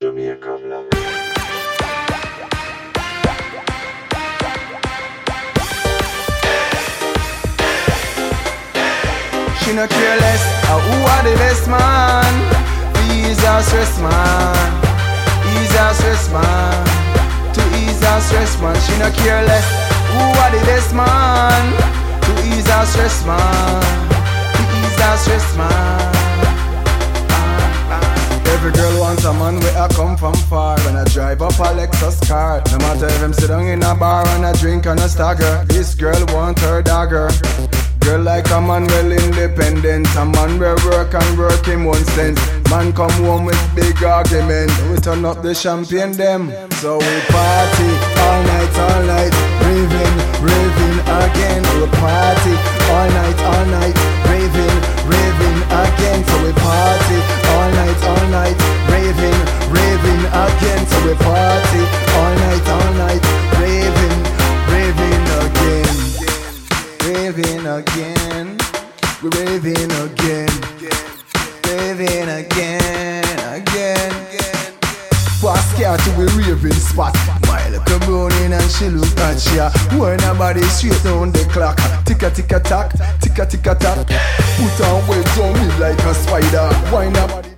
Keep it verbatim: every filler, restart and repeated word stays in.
Jamaica black. She no careless, uh, who are the best man? Ease our stress man, ease our stress man. To ease our stress man, she no careless. Who are the best man? To ease our stress man, to ease our stress man. Every girl wants a man where I come from far. When I drive up a Lexus car, no matter if I'm sit down in a bar and I drink and I stagger, this girl want her dagger. Girl like a man well independent, a man will work and work in one sense. Man come home with big argument, we turn up the champagne them. So we party all night, all night, raving, raving again. We party all night, all night, raving, raving again. So we party all night, all night, raving, raving again. So we party all night, all night, raving, raving again. Raving again, we're raving again, raving again, again. Fast car to a raving spot. My little brownie and she look at ya. When nobody straight down the clock. Ticka ticka tack, ticka ticka tack. Put on waves on me like a spider. Why nobody